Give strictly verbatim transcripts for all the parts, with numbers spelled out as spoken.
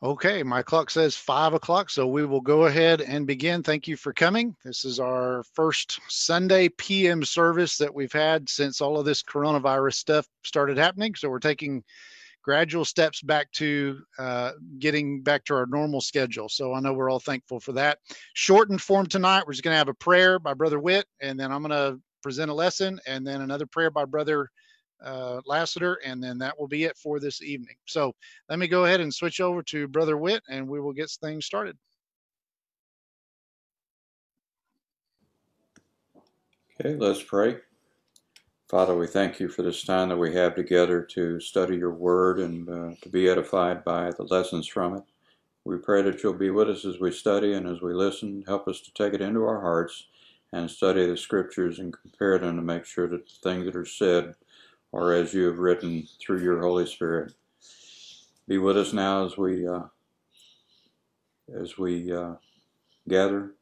Okay, my clock says five o'clock, so we will go ahead and begin. Thank you for coming. This is our first Sunday P M service that we've had since all of this coronavirus stuff started happening. So we're taking gradual steps back to uh, getting back to our normal schedule. So I know we're all thankful for that. Shortened form tonight, we're just going to have a prayer by Brother Witt, and then I'm going to present a lesson, and then another prayer by Brother uh, Lassiter, and then that will be it for this evening. So let me go ahead and switch over to Brother Witt, and we will get things started. Okay, let's pray. Father, we thank you for this time that we have together to study your word and uh, to be edified by the lessons from it. We pray that you'll be with us as we study and as we listen. Help us to take it into our hearts and study the scriptures and compare them to make sure that the things that are said are as you have written through your Holy Spirit. Be with us now as we uh, as we uh, gather.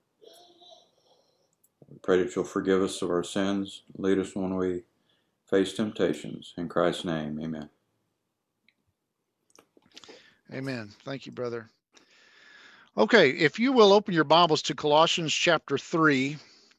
We pray that you'll forgive us of our sins. Lead us when we face temptations. In Christ's name, amen. Amen. Thank you, brother. Okay, if you will open your Bibles to Colossians chapter three,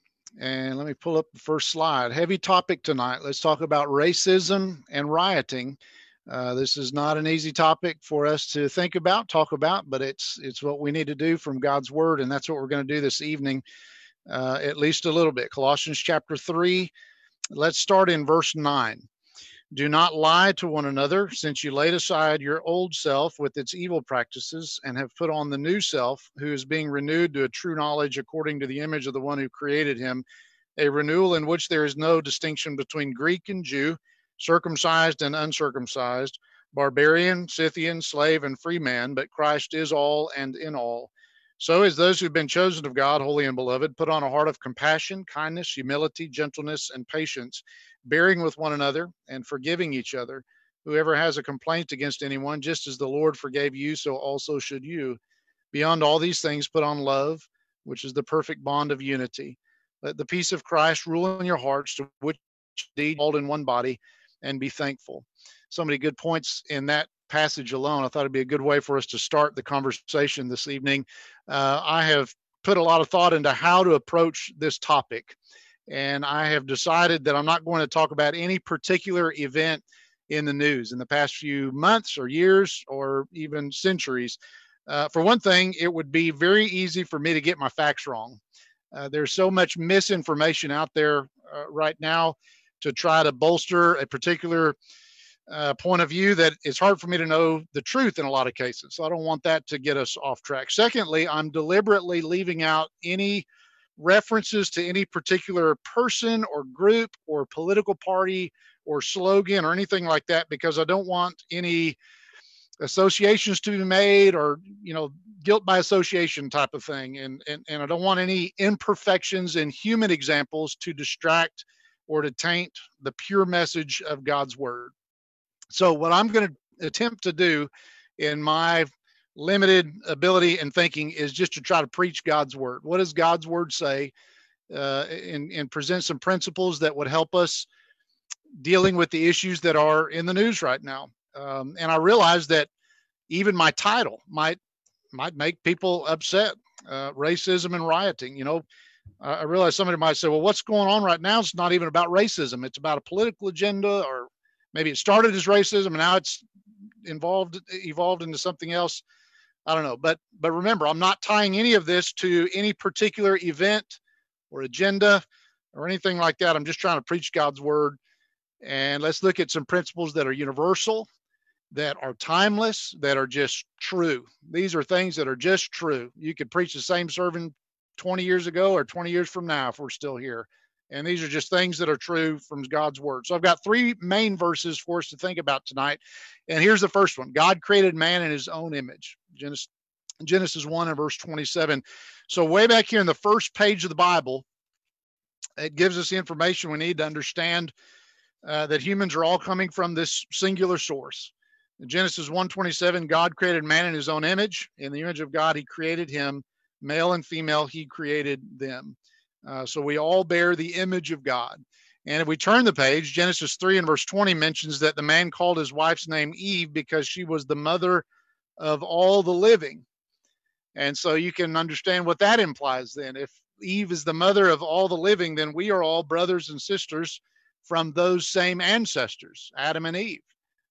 and let me pull up the first slide. Heavy topic tonight. Let's talk about racism and rioting. Uh, this is not an easy topic for us to think about, talk about, but it's it's what we need to do from God's word, and that's what we're going to do this evening, uh, at least a little bit. Colossians chapter three. Let's start in verse nine. Do not lie to one another, since you laid aside your old self with its evil practices and have put on the new self, who is being renewed to a true knowledge according to the image of the one who created him, a renewal in which there is no distinction between Greek and Jew, circumcised and uncircumcised, barbarian, Scythian, slave, and free man, but Christ is all and in all. So as those who've been chosen of God, holy and beloved, put on a heart of compassion, kindness, humility, gentleness, and patience, bearing with one another and forgiving each other. Whoever has a complaint against anyone, just as the Lord forgave you, so also should you. Beyond all these things, put on love, which is the perfect bond of unity. Let the peace of Christ rule in your hearts, to which indeed all in one body, and be thankful. So many good points in that passage alone. I thought it'd be a good way for us to start the conversation this evening. Uh, I have put a lot of thought into how to approach this topic. And I have decided that I'm not going to talk about any particular event in the news in the past few months or years or even centuries. Uh, for one thing, it would be very easy for me to get my facts wrong. Uh, there's so much misinformation out there uh, right now to try to bolster a particular uh, point of view that it's hard for me to know the truth in a lot of cases. So I don't want that to get us off track. Secondly, I'm deliberately leaving out any references to any particular person or group or political party or slogan or anything like that, because I don't want any associations to be made or, you know, guilt by association type of thing. And, and, and I don't want any imperfections in human examples to distract or to taint the pure message of God's word. So what I'm going to attempt to do in my limited ability and thinking is just to try to preach God's word. What does God's word say? Uh, and, and present some principles that would help us dealing with the issues that are in the news right now. Um, and I realize that even my title might might make people upset. Uh, racism and rioting. You know, I realize somebody might say, "Well, what's going on right now? It's not even about racism. It's about a political agenda, or maybe it started as racism and now it's involved evolved into something else." I don't know, but but remember, I'm not tying any of this to any particular event or agenda or anything like that. I'm just trying to preach God's word, and let's look at some principles that are universal, that are timeless, that are just true. These are things that are just true. You could preach the same sermon twenty years ago or twenty years from now if we're still here. And these are just things that are true from God's word. So I've got three main verses for us to think about tonight. And here's the first one. God created man in his own image. Genesis, Genesis one and verse twenty-seven. So way back here in the first page of the Bible, it gives us the information we need to understand uh, that humans are all coming from this singular source. In Genesis one twenty-seven, God created man in his own image. In the image of God, he created him. Male and female, he created them. Uh, so we all bear the image of God. And if we turn the page, Genesis three and verse twenty mentions that the man called his wife's name Eve because she was the mother of all the living. And so you can understand what that implies then. If Eve is the mother of all the living, then we are all brothers and sisters from those same ancestors, Adam and Eve.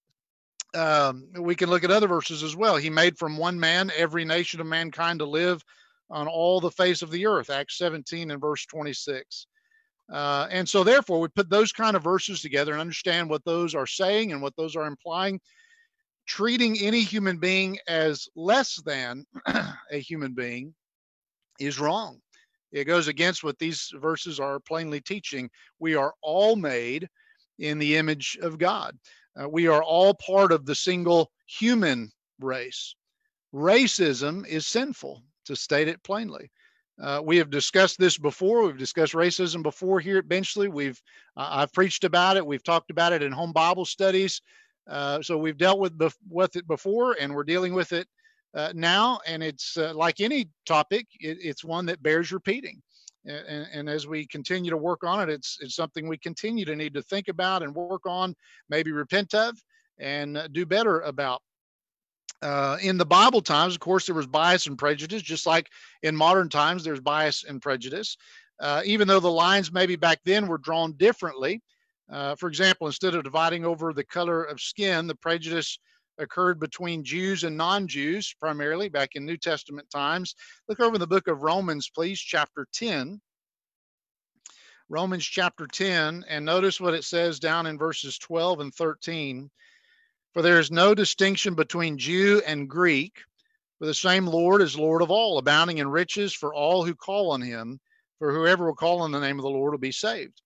Um, we can look at other verses as well. He made from one man every nation of mankind to live on all the face of the earth, Acts seventeen and verse twenty-six. Uh, and so therefore, we put those kind of verses together and understand what those are saying and what those are implying. Treating any human being as less than a human being is wrong. It goes against what these verses are plainly teaching. We are all made in the image of God. Uh, we are all part of the single human race. Racism is sinful, to state it plainly. Uh, we have discussed this before. We've discussed racism before here at Benchley. We've uh, I've preached about it. We've talked about it in home Bible studies. Uh, so we've dealt with bef- with it before, and we're dealing with it uh, now. And it's uh, like any topic, it, it's one that bears repeating. And, and as we continue to work on it, it's it's something we continue to need to think about and work on, maybe repent of, and uh, do better about. Uh, in the Bible times, of course, there was bias and prejudice, just like in modern times, there's bias and prejudice. Uh, even though the lines maybe back then were drawn differently. Uh, for example, instead of dividing over the color of skin, the prejudice occurred between Jews and non-Jews, primarily back in New Testament times. Look over the book of Romans, please, chapter ten. Romans chapter ten, and notice what it says down in verses twelve and thirteen. For there is no distinction between Jew and Greek, for the same Lord is Lord of all, abounding in riches for all who call on him. For whoever will call on the name of the Lord will be saved.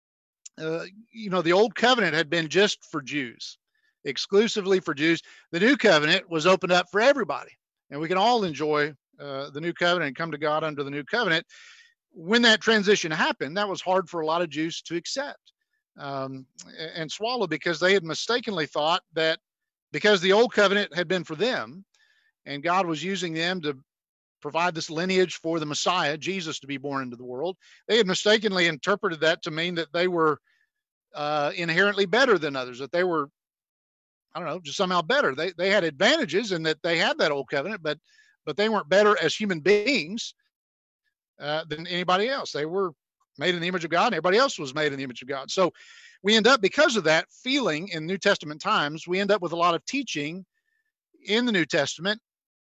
Uh, you know, the old covenant had been just for Jews, exclusively for Jews. The new covenant was opened up for everybody, and we can all enjoy uh, the new covenant and come to God under the new covenant. When that transition happened, that was hard for a lot of Jews to accept um, and swallow, because they had mistakenly thought that because the old covenant had been for them and God was using them to provide this lineage for the Messiah, Jesus, to be born into the world, they had mistakenly interpreted that to mean that they were uh, inherently better than others, that they were, I don't know, just somehow better. They they had advantages in that they had that old covenant, but but they weren't better as human beings uh, than anybody else. They were made in the image of God, and everybody else was made in the image of God. So we end up, because of that feeling in New Testament times, we end up with a lot of teaching in the New Testament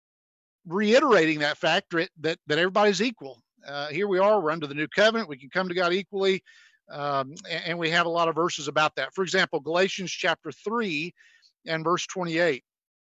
reiterating that fact that, that everybody's equal. Uh, here we are, we're under the new covenant. We can come to God equally. Um, and, and we have a lot of verses about that. For example, Galatians chapter three and verse twenty-eight.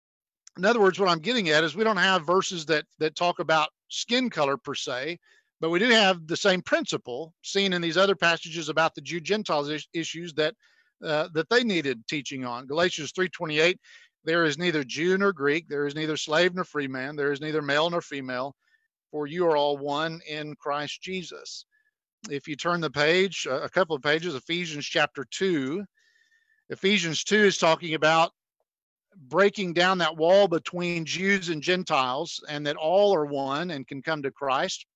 In other words, what I'm getting at is we don't have verses that, that talk about skin color per se, but we do have the same principle seen in these other passages about the Jew-Gentiles is- issues that, uh, that they needed teaching on. Galatians three twenty-eight, there is neither Jew nor Greek, there is neither slave nor free man, there is neither male nor female, for you are all one in Christ Jesus. If you turn the page, a couple of pages, Ephesians chapter two, Ephesians two is talking about breaking down that wall between Jews and Gentiles, and that all are one and can come to Christ.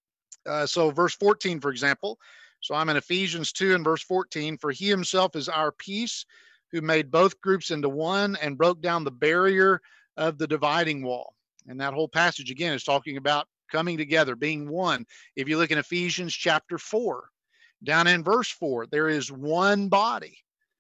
Uh, so verse fourteen, for example, so I'm in Ephesians two and verse fourteen, for he himself is our peace, who made both groups into one and broke down the barrier of the dividing wall. And that whole passage, again, is talking about coming together, being one. If you look in Ephesians chapter four, down in verse four, there is one body.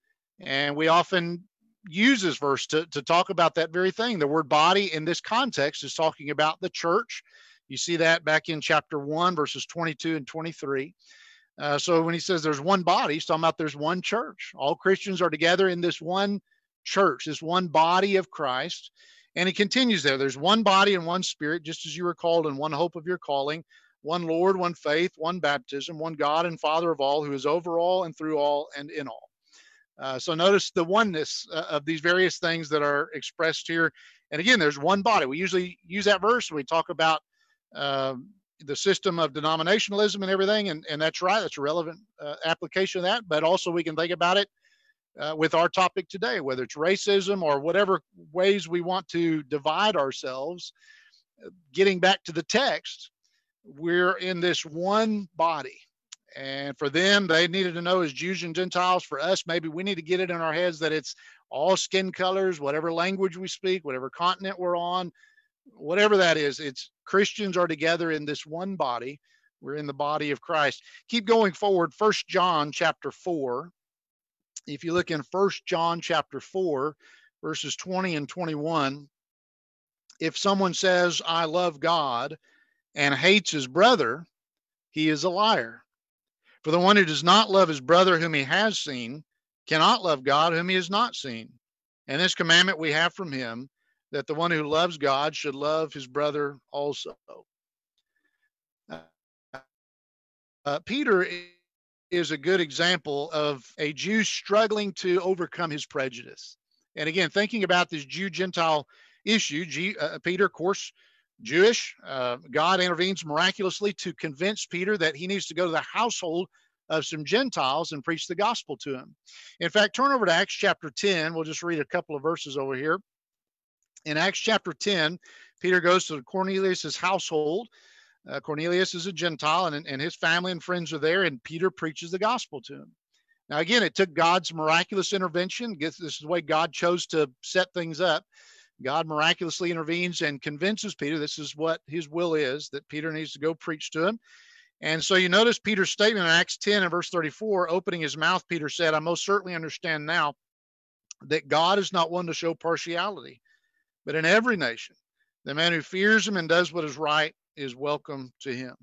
And we often use this verse to, to talk about that very thing. The word body in this context is talking about the church. You see that back in chapter one, verses twenty-two and twenty-three. Uh, so when he says there's one body, he's talking about there's one church. All Christians are together in this one church, this one body of Christ. And he continues there. There's one body and one spirit, just as you were called in one hope of your calling, one Lord, one faith, one baptism, one God and Father of all, who is over all and through all and in all. Uh, so notice the oneness uh, of these various things that are expressed here. And again, there's one body. We usually use that verse when we talk about uh, the system of denominationalism and everything. And, and that's right. That's a relevant uh, application of that. But also we can think about it uh, with our topic today, whether it's racism or whatever ways we want to divide ourselves. Getting back to the text, we're in this one body. And for them, they needed to know as Jews and Gentiles. For us, maybe we need to get it in our heads that it's all skin colors, whatever language we speak, whatever continent we're on, whatever that is. It's Christians are together in this one body. We're in the body of Christ. Keep going forward. First John chapter four. If you look in First John chapter four, verses twenty and twenty-one, if someone says, I love God, and hates his brother, he is a liar. For the one who does not love his brother whom he has seen cannot love God whom he has not seen. And this commandment we have from him, that the one who loves God should love his brother also. Uh, uh, Peter is a good example of a Jew struggling to overcome his prejudice. And again, thinking about this Jew-Gentile issue, G, uh, Peter, of course, Jewish, uh, God intervenes miraculously to convince Peter that he needs to go to the household of some Gentiles and preach the gospel to him. In fact, turn over to Acts chapter ten. We'll just read a couple of verses over here. In Acts chapter ten, Peter goes to Cornelius' household. Uh, Cornelius is a Gentile, and, and his family and friends are there, and Peter preaches the gospel to him. Now, again, it took God's miraculous intervention. This is the way God chose to set things up. God miraculously intervenes and convinces Peter this is what his will is, that Peter needs to go preach to him. And so you notice Peter's statement in Acts ten and verse thirty-four, opening his mouth, Peter said, I most certainly understand now that God is not one to show partiality, but in every nation, the man who fears him and does what is right is welcome to him.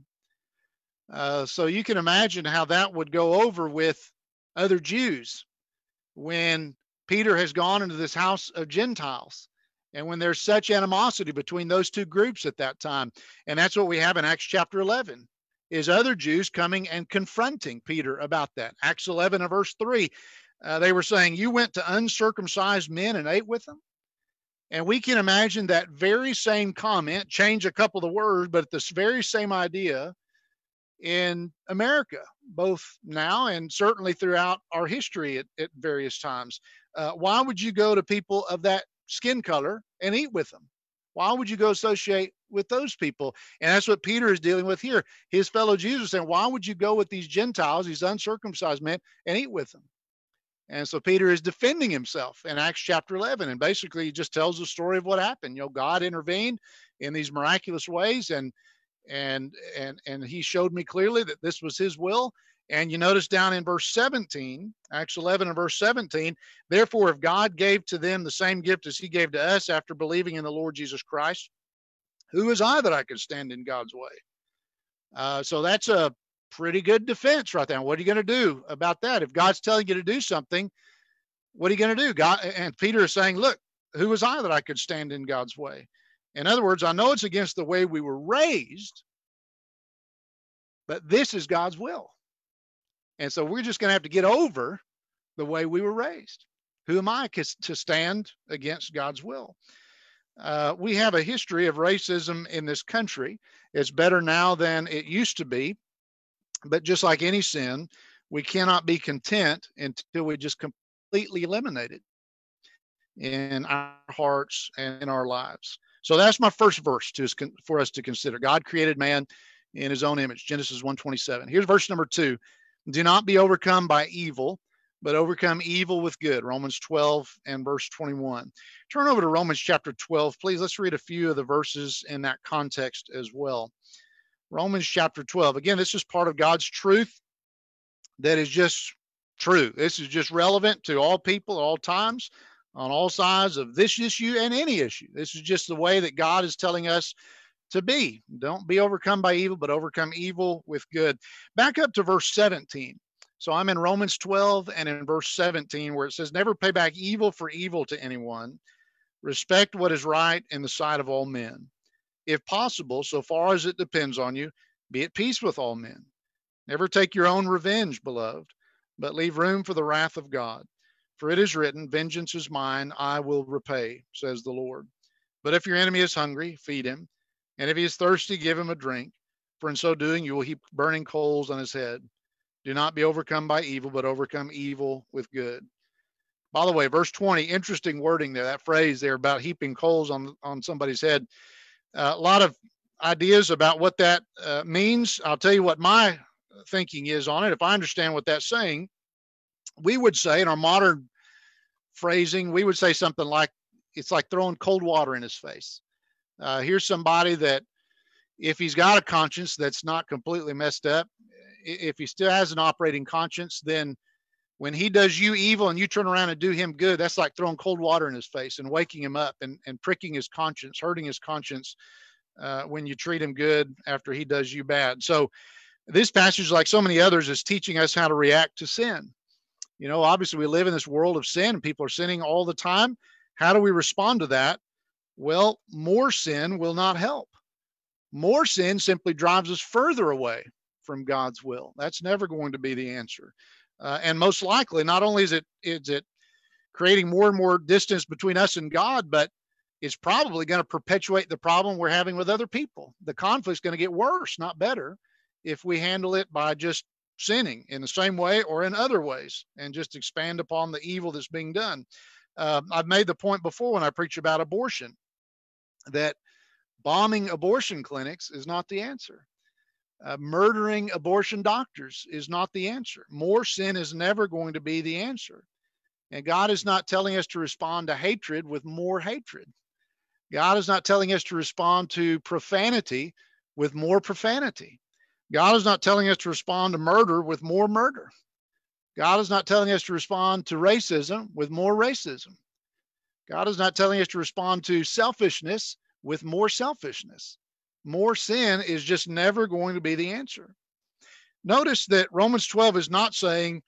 Uh, so you can imagine how that would go over with other Jews when Peter has gone into this house of Gentiles. And when there's such animosity between those two groups at that time. And that's what we have in Acts chapter eleven, is other Jews coming and confronting Peter about that. Acts eleven and verse three, uh, they were saying, you went to uncircumcised men and ate with them? And we can imagine that very same comment, change a couple of words, but this very same idea in America, both now and certainly throughout our history at, at various times. Uh, why would you go to people of that skin color and eat with them? Why would you go associate with those people? And that's what Peter is dealing with here. His fellow Jews are saying, why would you go with these Gentiles, these uncircumcised men, and eat with them? And so Peter is defending himself in Acts chapter eleven, and basically he just tells the story of what happened. You know, God intervened in these miraculous ways, and and and and he showed me clearly that this was his will. And you notice down in verse seventeen, Acts eleven and verse seventeen, therefore, if God gave to them the same gift as he gave to us after believing in the Lord Jesus Christ, who is I that I could stand in God's way? Uh, so that's a pretty good defense right there. What are you going to do about that? If God's telling you to do something, what are you going to do? God, and Peter is saying, look, who was I that I could stand in God's way? In other words, I know it's against the way we were raised, but this is God's will. And so we're just going to have to get over the way we were raised. Who am I to stand against God's will? Uh, we have a history of racism in this country. It's better now than it used to be. But just like any sin, we cannot be content until we just completely eliminate it in our hearts and in our lives. So that's my first verse to, for us to consider. God created man in his own image, Genesis one twenty-seven. Here's verse number two. Do not be overcome by evil, but overcome evil with good. Romans twelve and verse twenty-one. Turn over to Romans chapter twelve, please. Let's read a few of the verses in that context as well. Romans chapter twelve. Again, this is part of God's truth that is just true. This is just relevant to all people at all times, on all sides of this issue and any issue. This is just the way that God is telling us to be. Don't be overcome by evil, but overcome evil with good. Back up to verse seventeen. So I'm in Romans twelve and in verse seventeen, where it says, never pay back evil for evil to anyone. Respect what is right in the sight of all men. If possible, so far as it depends on you, be at peace with all men. Never take your own revenge, beloved, but leave room for the wrath of God. For it is written, vengeance is mine, I will repay, says the Lord. But if your enemy is hungry, feed him. And if he is thirsty, give him a drink. For in so doing, you will heap burning coals on his head. Do not be overcome by evil, but overcome evil with good. By the way, verse twenty, interesting wording there, that phrase there about heaping coals on, on somebody's head. Uh, a lot of ideas about what that uh, means. I'll tell you what my thinking is on it. If I understand what that's saying, we would say in our modern phrasing, we would say something like, it's like throwing cold water in his face. Uh, here's somebody that, if he's got a conscience that's not completely messed up, if he still has an operating conscience, then when he does you evil and you turn around and do him good, that's like throwing cold water in his face and waking him up and, and pricking his conscience, hurting his conscience uh, when you treat him good after he does you bad. So this passage, like so many others, is teaching us how to react to sin. You know, obviously we live in this world of sin and people are sinning all the time. How do we respond to that? Well, more sin will not help. More sin simply drives us further away from God's will. That's never going to be the answer. Uh, and most likely, not only is it is it creating more and more distance between us and God, but it's probably going to perpetuate the problem we're having with other people. The conflict's going to get worse, not better, if we handle it by just sinning in the same way or in other ways and just expand upon the evil that's being done. Uh, I've made the point before when I preach about abortion that bombing abortion clinics is not the answer. Uh, murdering abortion doctors is not the answer. More sin is never going to be the answer. And God is not telling us to respond to hatred with more hatred. God is not telling us to respond to profanity with more profanity. God is not telling us to respond to murder with more murder. God is not telling us to respond to racism with more racism. God is not telling us to respond to selfishness with more selfishness. More sin is just never going to be the answer. Notice that Romans twelve is not saying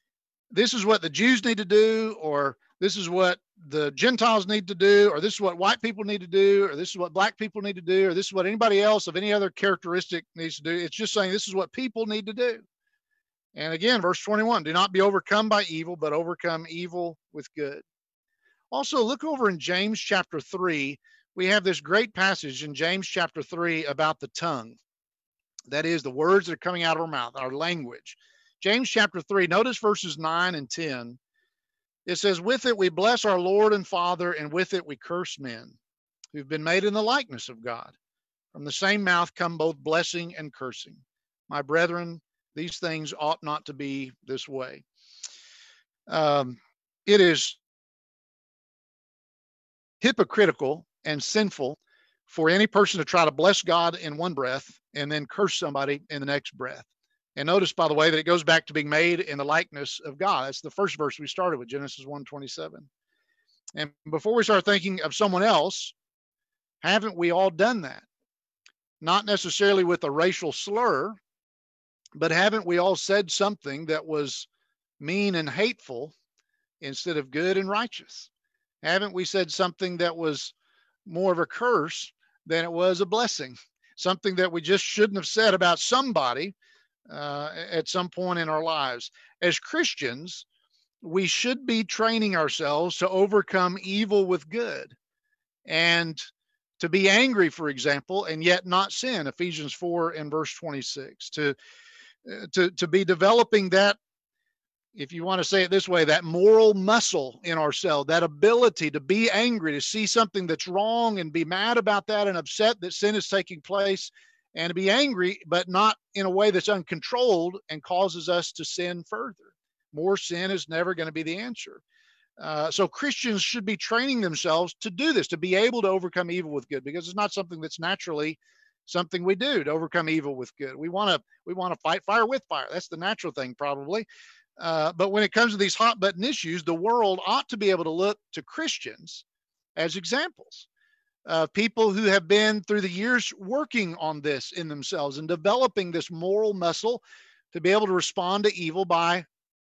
this is what the Jews need to do, or this is what the Gentiles need to do, or this is what white people need to do, or this is what black people need to do, or this is what anybody else of any other characteristic needs to do. It's just saying this is what people need to do. And again, verse twenty-one, do not be overcome by evil, but overcome evil with good. Also, look over in James chapter three. We have this great passage in James chapter three about the tongue. That is, the words that are coming out of our mouth, our language. James chapter three, notice verses nine and ten. It says, with it we bless our Lord and Father, and with it we curse men who've been made in the likeness of God. From the same mouth come both blessing and cursing. My brethren, these things ought not to be this way. Um, it is hypocritical and sinful for any person to try to bless God in one breath and then curse somebody in the next breath. And notice, by the way, that it goes back to being made in the likeness of God. That's the first verse we started with, Genesis one twenty-seven. And before we start thinking of someone else, haven't we all done that? Not necessarily with a racial slur, but haven't we all said something that was mean and hateful instead of good and righteous? Haven't we said something that was more of a curse than it was a blessing? Something that we just shouldn't have said about somebody uh, at some point in our lives. As Christians, we should be training ourselves to overcome evil with good and to be angry, for example, and yet not sin. Ephesians four and verse twenty-six. To, to, to be developing that, if you want to say it this way, that moral muscle in ourselves, that ability to be angry, to see something that's wrong and be mad about that and upset that sin is taking place, and to be angry, but not in a way that's uncontrolled and causes us to sin further. More sin is never going to be the answer. Uh, so Christians should be training themselves to do this, to be able to overcome evil with good, because it's not something that's naturally something we do, to overcome evil with good. We want to we want to fight fire with fire. That's the natural thing, probably. Uh, but when it comes to these hot button issues, the world ought to be able to look to Christians as examples of people who have been through the years working on this in themselves and developing this moral muscle to be able to respond to evil by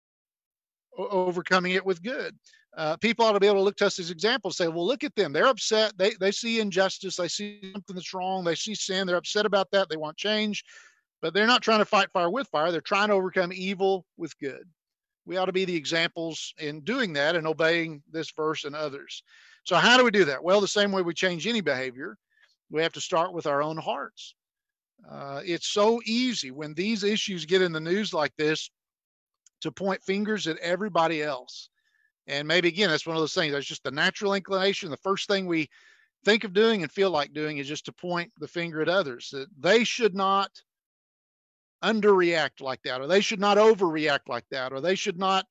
o- overcoming it with good. Uh, people ought to be able to look to us as examples, say, well, look at them. They're upset. They, they see injustice. They see something that's wrong. They see sin. They're upset about that. They want change, but they're not trying to fight fire with fire. They're trying to overcome evil with good. We ought to be the examples in doing that and obeying this verse and others. So how do we do that? Well, the same way we change any behavior, we have to start with our own hearts. Uh, it's so easy when these issues get in the news like this to point fingers at everybody else. And maybe, again, that's one of those things. That's just the natural inclination. The first thing we think of doing and feel like doing is just to point the finger at others, that they should not underreact like that, or they should not overreact like that, or they should not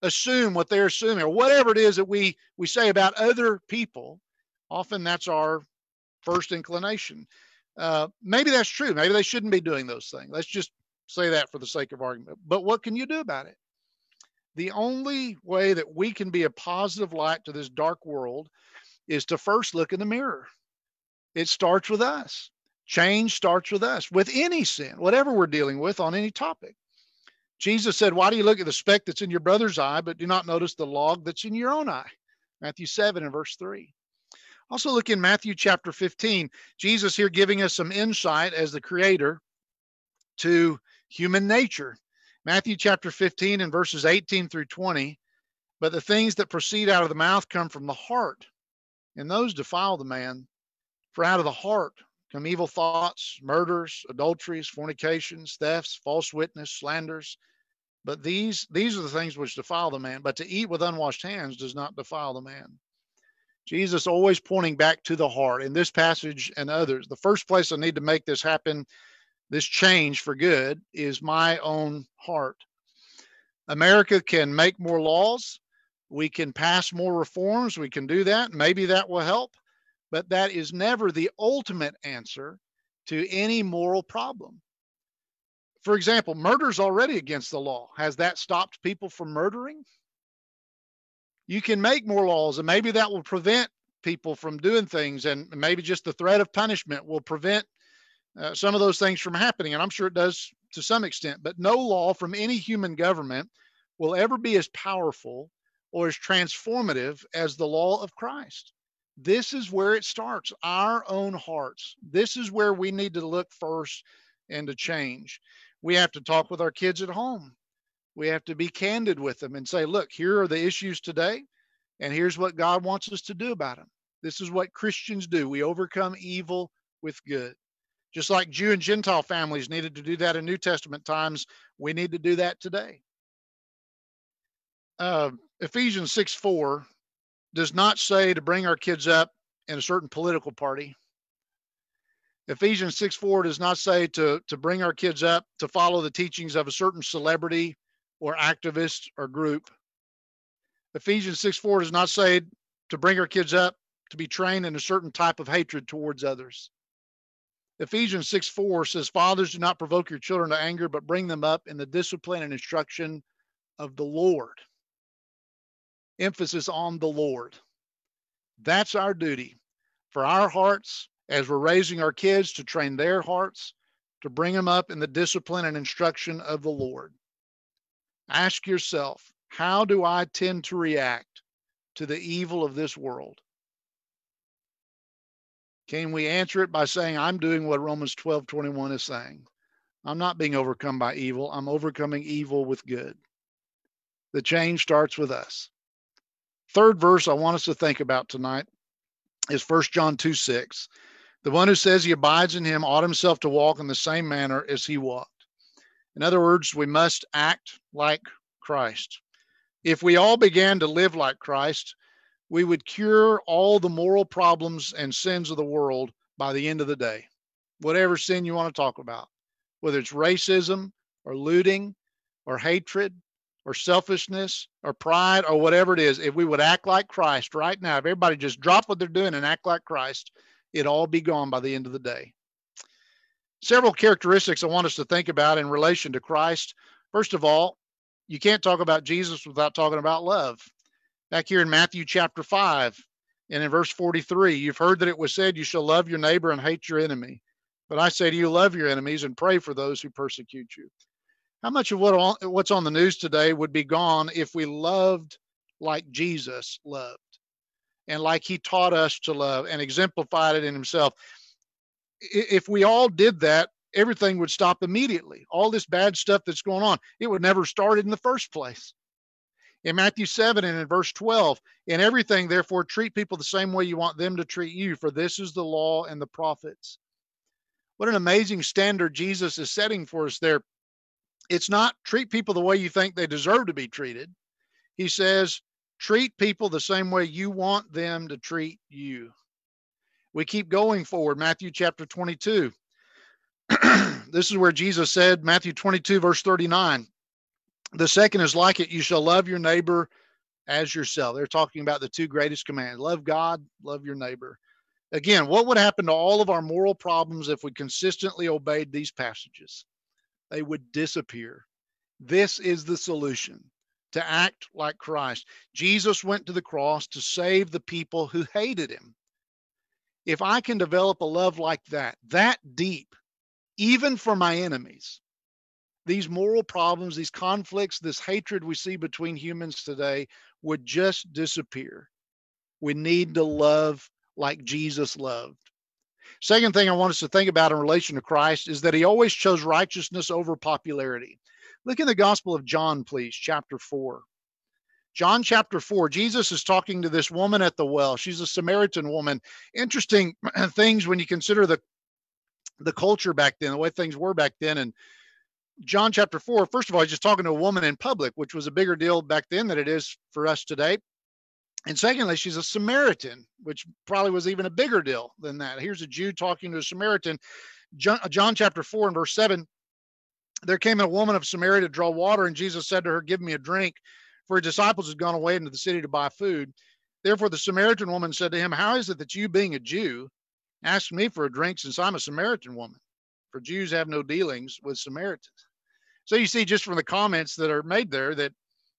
assume what they're assuming, or whatever it is that we, we say about other people. Often that's our first inclination. Uh, maybe that's true. Maybe they shouldn't be doing those things. Let's just say that for the sake of argument. But what can you do about it? The only way that we can be a positive light to this dark world is to first look in the mirror. It starts with us. Change starts with us, with any sin, whatever we're dealing with on any topic. Jesus said, why do you look at the speck that's in your brother's eye, but do not notice the log that's in your own eye? Matthew seven and verse three. Also look in Matthew chapter fifteen. Jesus here giving us some insight as the creator to human nature. Matthew chapter fifteen and verses eighteen through twenty. But the things that proceed out of the mouth come from the heart, and those defile the man. For out of the heart come evil thoughts, murders, adulteries, fornications, thefts, false witness, slanders. But these, these are the things which defile the man. But to eat with unwashed hands does not defile the man. Jesus always pointing back to the heart in this passage and others. The first place I need to make this happen, this change for good, is my own heart. America can make more laws. We can pass more reforms. We can do that. Maybe that will help. But that is never the ultimate answer to any moral problem. For example, murder is already against the law. Has that stopped people from murdering? You can make more laws, and maybe that will prevent people from doing things, and maybe just the threat of punishment will prevent uh, some of those things from happening, and I'm sure it does to some extent. But no law from any human government will ever be as powerful or as transformative as the law of Christ. This is where it starts, our own hearts. This is where we need to look first and to change. We have to talk with our kids at home. We have to be candid with them and say, look, here are the issues today, and here's what God wants us to do about them. This is what Christians do. We overcome evil with good. Just like Jew and Gentile families needed to do that in New Testament times, we need to do that today. Uh, Ephesians six four does not say to bring our kids up in a certain political party. Ephesians six four does not say to, to bring our kids up to follow the teachings of a certain celebrity or activist or group. Ephesians six four does not say to bring our kids up to be trained in a certain type of hatred towards others. Ephesians six four says, fathers, do not provoke your children to anger, but bring them up in the discipline and instruction of the Lord. Emphasis on the Lord. That's our duty for our hearts as we're raising our kids, to train their hearts, to bring them up in the discipline and instruction of the Lord. Ask yourself, how do I tend to react to the evil of this world? Can we answer it by saying, I'm doing what Romans twelve twenty-one is saying? I'm not being overcome by evil. I'm overcoming evil with good. The change starts with us. Third verse I want us to think about tonight is First John two six. The one who says he abides in him ought himself to walk in the same manner as he walked. In other words, we must act like Christ. If we all began to live like Christ, we would cure all the moral problems and sins of the world by the end of the day. Whatever sin you want to talk about, whether it's racism or looting or hatred or selfishness or pride or whatever it is, if we would act like Christ right now, if everybody just drop what they're doing and act like Christ, it'd all be gone by the end of the day. Several characteristics I want us to think about in relation to Christ. First of all, you can't talk about Jesus without talking about love. Back here in Matthew chapter five and in verse forty-three, you've heard that it was said, you shall love your neighbor and hate your enemy. But I say to you, love your enemies and pray for those who persecute you. How much of what what's on the news today would be gone if we loved like Jesus loved and like he taught us to love and exemplified it in himself? If we all did that, everything would stop immediately. All this bad stuff that's going on, it would never started in the first place. In Matthew seven and in verse twelve, in everything, therefore, treat people the same way you want them to treat you, for this is the law and the prophets. What an amazing standard Jesus is setting for us there. It's not treat people the way you think they deserve to be treated. He says, treat people the same way you want them to treat you. We keep going forward. Matthew chapter twenty-two. This is where Jesus said, Matthew twenty-two, verse thirty-nine, The second is like it. You shall love your neighbor as yourself. They're talking about the two greatest commands. Love God, love your neighbor. Again, what would happen to all of our moral problems if we consistently obeyed these passages? They would disappear. This is the solution, to act like Christ. Jesus went to the cross to save the people who hated him. If I can develop a love like that, that deep, even for my enemies, these moral problems, these conflicts, this hatred we see between humans today would just disappear. We need to love like Jesus loved. Second thing I want us to think about in relation to Christ is that he always chose righteousness over popularity. Look in the Gospel of John, please, chapter four. John chapter four, Jesus is talking to this woman at the well. She's a Samaritan woman. Interesting things when you consider the, the culture back then, the way things were back then. And John chapter four, first of all, he's just talking to a woman in public, which was a bigger deal back then than it is for us today. And secondly, she's a Samaritan, which probably was even a bigger deal than that. Here's a Jew talking to a Samaritan. John, John chapter four and verse seven, there came a woman of Samaria to draw water, and Jesus said to her, give me a drink, for his disciples had gone away into the city to buy food. Therefore the Samaritan woman said to him, how is it that you, being a Jew, ask me for a drink, since I'm a Samaritan woman? For Jews have no dealings with Samaritans. So you see just from the comments that are made there that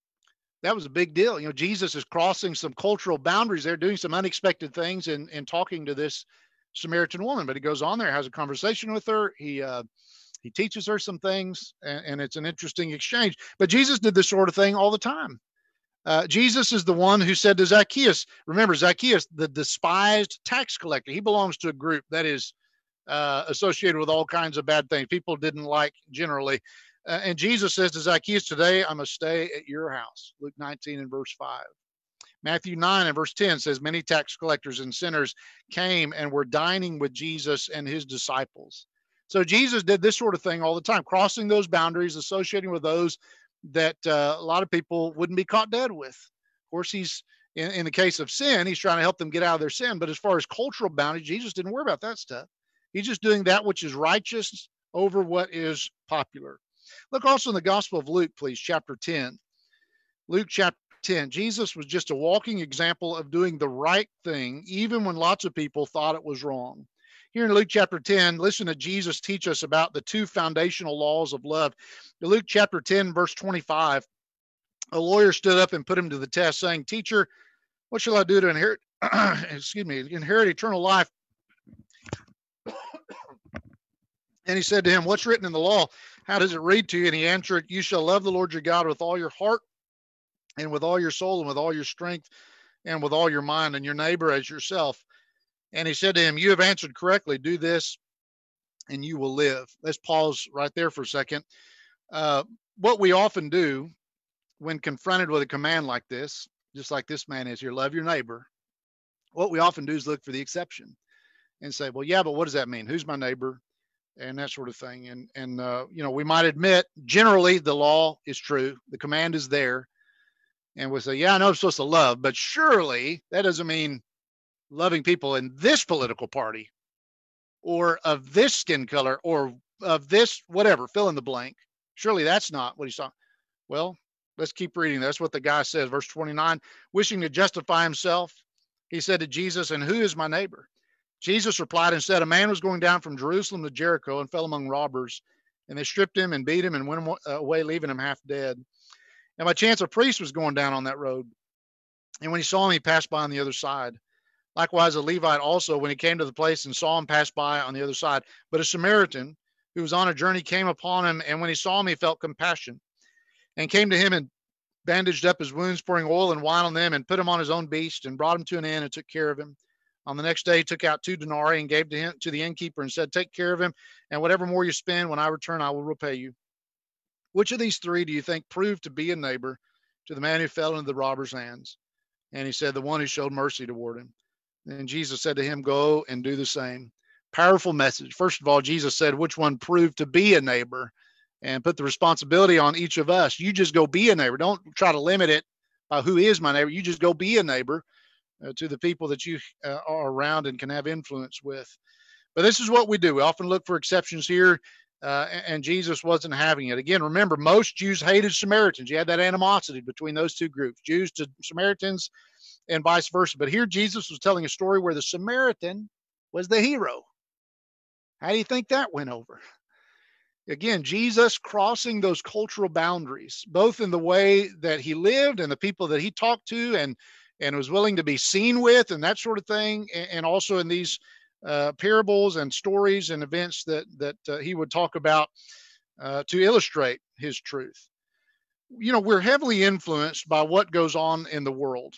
that was a big deal. You know, Jesus is crossing some cultural boundaries there, doing some unexpected things and, and talking to this Samaritan woman. But he goes on there, has a conversation with her. He uh, he teaches her some things, and, and it's an interesting exchange. But Jesus did this sort of thing all the time. Uh, Jesus is the one who said to Zacchaeus, remember, Zacchaeus, the despised tax collector, he belongs to a group that is uh, associated with all kinds of bad things people didn't like generally. Uh, and Jesus says to Zacchaeus, today I must stay at your house. Luke nineteen and verse five. Matthew nine and verse ten says, many tax collectors and sinners came and were dining with Jesus and his disciples. So Jesus did this sort of thing all the time, crossing those boundaries, associating with those that uh, a lot of people wouldn't be caught dead with. Of course, he's in, in the case of sin, he's trying to help them get out of their sin. But as far as cultural boundaries, Jesus didn't worry about that stuff. He's just doing that which is righteous over what is popular. Look also in the Gospel of Luke, please, chapter ten. Luke chapter ten. Jesus was just a walking example of doing the right thing, even when lots of people thought it was wrong. Here in Luke chapter ten, listen to Jesus teach us about the two foundational laws of love. In Luke chapter ten, verse twenty-five, a lawyer stood up and put him to the test, saying, teacher, what shall I do to inherit, excuse me, inherit eternal life? And he said to him, what's written in the law? How does it read to you? And he answered, you shall love the Lord your God with all your heart and with all your soul and with all your strength and with all your mind, and your neighbor as yourself. And he said to him, you have answered correctly. Do this and you will live. Let's pause right there for a second. Uh, what we often do when confronted with a command like this, just like this man is here, love your neighbor. What we often do is look for the exception and say, well, yeah, but what does that mean? Who's my neighbor? And that sort of thing. And, and uh, you know, we might admit generally the law is true. The command is there. And we say, yeah, I know I'm supposed to love, but surely that doesn't mean loving people in this political party or of this skin color or of this, whatever, fill in the blank. Surely that's not what he's talking. Well, let's keep reading. That's what the guy says. Verse twenty-nine, wishing to justify himself, he said to Jesus, and who is my neighbor? Jesus replied and said, a man was going down from Jerusalem to Jericho and fell among robbers, and they stripped him and beat him and went away, leaving him half dead. And by chance, a priest was going down on that road. And when he saw him, he passed by on the other side. Likewise, a Levite also, when he came to the place and saw him, passed by on the other side. But a Samaritan who was on a journey came upon him, and when he saw him, he felt compassion and came to him and bandaged up his wounds, pouring oil and wine on them, and put him on his own beast and brought him to an inn and took care of him. On the next day, he took out two denarii and gave to him to the innkeeper and said, take care of him, and whatever more you spend, when I return, I will repay you. Which of these three do you think proved to be a neighbor to the man who fell into the robber's hands? And he said, the one who showed mercy toward him. And Jesus said to him, go and do the same. Powerful message. First of all, Jesus said, which one proved to be a neighbor, and put the responsibility on each of us. You just go be a neighbor. Don't try to limit it by who is my neighbor. You just go be a neighbor uh, to the people that you uh, are around and can have influence with. But this is what we do. We often look for exceptions here. uh, and Jesus wasn't having it. Again, remember, most Jews hated Samaritans. You had that animosity between those two groups, Jews to Samaritans and vice versa. But here Jesus was telling a story where the Samaritan was the hero. How do you think that went over? Again, Jesus crossing those cultural boundaries, both in the way that he lived and the people that he talked to and, and was willing to be seen with and that sort of thing, and also in these uh, parables and stories and events that, that uh, he would talk about uh, to illustrate his truth. You know, we're heavily influenced by what goes on in the world.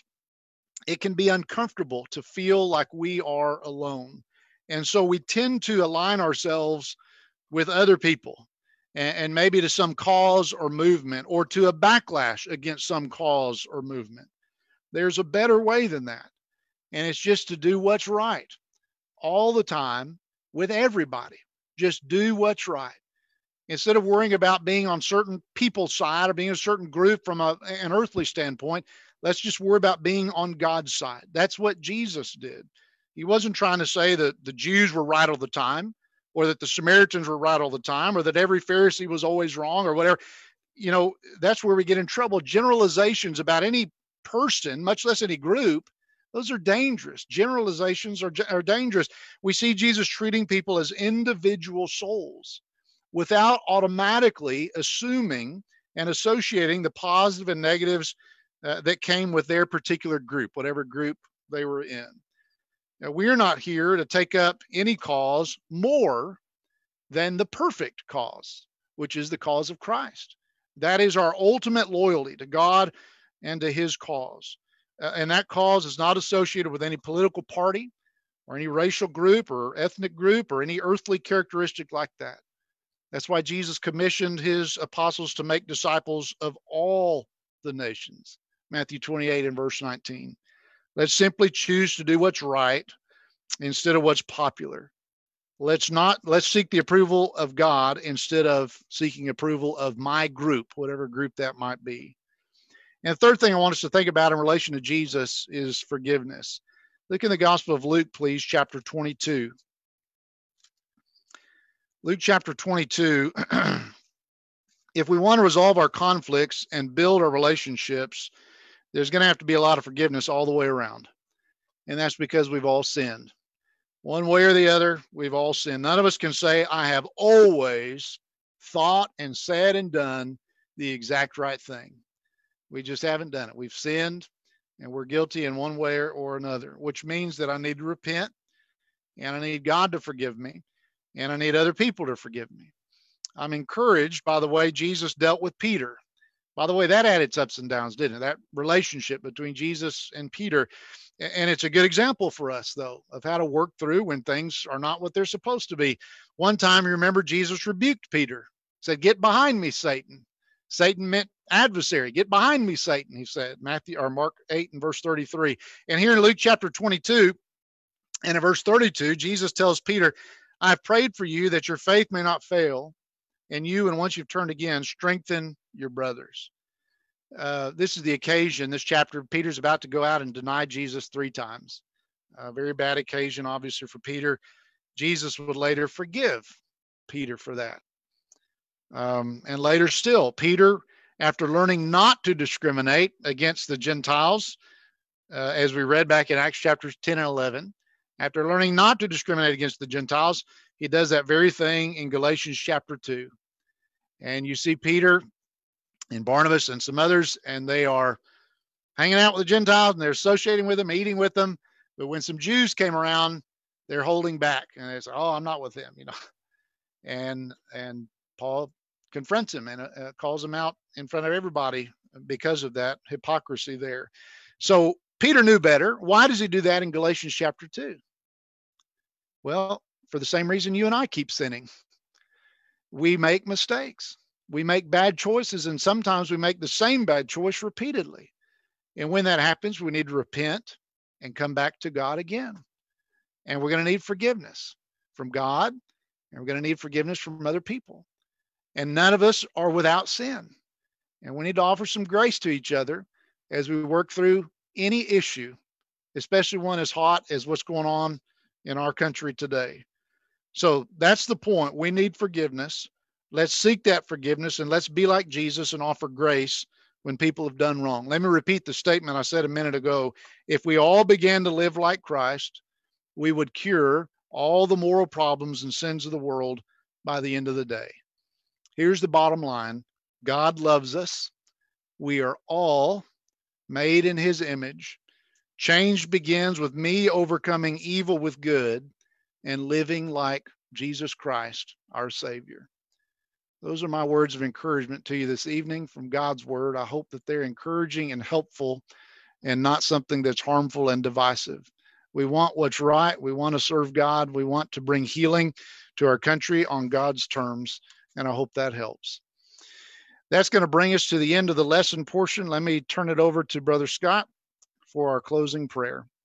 It can be uncomfortable to feel like we are alone. And so we tend to align ourselves with other people and, and maybe to some cause or movement, or to a backlash against some cause or movement. There's a better way than that. And it's just to do what's right all the time with everybody. Just do what's right. Instead of worrying about being on certain people's side or being a certain group from a, an earthly standpoint, let's just worry about being on God's side. That's what Jesus did. He wasn't trying to say that the Jews were right all the time, or that the Samaritans were right all the time, or that every Pharisee was always wrong, or whatever. You know, that's where we get in trouble. Generalizations about any person, much less any group, those are dangerous. Generalizations are, are dangerous. We see Jesus treating people as individual souls without automatically assuming and associating the positive and negatives uh, that came with their particular group, whatever group they were in. Now, we're not here to take up any cause more than the perfect cause, which is the cause of Christ. That is our ultimate loyalty to God and to his cause. Uh, and that cause is not associated with any political party or any racial group or ethnic group or any earthly characteristic like that. That's why Jesus commissioned his apostles to make disciples of all the nations. Matthew twenty-eight and verse nineteen. Let's simply choose to do what's right instead of what's popular. Let's not, let's seek the approval of God instead of seeking approval of my group, whatever group that might be. And the third thing I want us to think about in relation to Jesus is forgiveness. Look in the Gospel of Luke, please, chapter twenty-two. Luke chapter twenty-two. If we want to resolve our conflicts and build our relationships, there's going to have to be a lot of forgiveness all the way around. And that's because we've all sinned. One way or the other, we've all sinned. None of us can say, I have always thought and said and done the exact right thing. We just haven't done it. We've sinned, and we're guilty in one way or another, which means that I need to repent, and I need God to forgive me, and I need other people to forgive me. I'm encouraged by the way Jesus dealt with Peter. By the way, that had its ups and downs, didn't it? That relationship between Jesus and Peter. And it's a good example for us, though, of how to work through when things are not what they're supposed to be. One time, you remember, Jesus rebuked Peter, said, "Get behind me, Satan." Satan meant adversary. Get behind me, Satan, he said, Matthew or Mark eight and verse thirty-three. And here in Luke chapter twenty-two and in verse thirty-two, Jesus tells Peter, I've prayed for you that your faith may not fail, and you, and once you've turned again, strengthen your brothers. Uh, this is the occasion, this chapter, Peter's about to go out and deny Jesus three times. A very bad occasion, obviously, for Peter. Jesus would later forgive Peter for that. Um, and later still, Peter, after learning not to discriminate against the Gentiles, uh, as we read back in Acts chapters ten and eleven, after learning not to discriminate against the Gentiles, he does that very thing in Galatians chapter two. And you see Peter and Barnabas and some others, and they are hanging out with the Gentiles, and they're associating with them, eating with them. But when some Jews came around, they're holding back, and they say, "Oh, I'm not with them," you know. And and Paul confronts him and uh, calls him out in front of everybody because of that hypocrisy there. So Peter knew better. Why does he do that in Galatians chapter two? Well, for the same reason you and I keep sinning. We make mistakes. We make bad choices, and sometimes we make the same bad choice repeatedly. And when that happens, we need to repent and come back to God again. And we're going to need forgiveness from God, and we're going to need forgiveness from other people. And none of us are without sin. And we need to offer some grace to each other as we work through any issue, especially one as hot as what's going on in our country today. So that's the point. We need forgiveness. Let's seek that forgiveness, and let's be like Jesus and offer grace when people have done wrong. Let me repeat the statement I said a minute ago. If we all began to live like Christ, we would cure all the moral problems and sins of the world by the end of the day. Here's the bottom line. God loves us. We are all made in his image. Change begins with me overcoming evil with good and living like Jesus Christ, our Savior. Those are my words of encouragement to you this evening from God's word. I hope that they're encouraging and helpful and not something that's harmful and divisive. We want what's right. We want to serve God. We want to bring healing to our country on God's terms, and I hope that helps. That's going to bring us to the end of the lesson portion. Let me turn it over to Brother Scott for our closing prayer.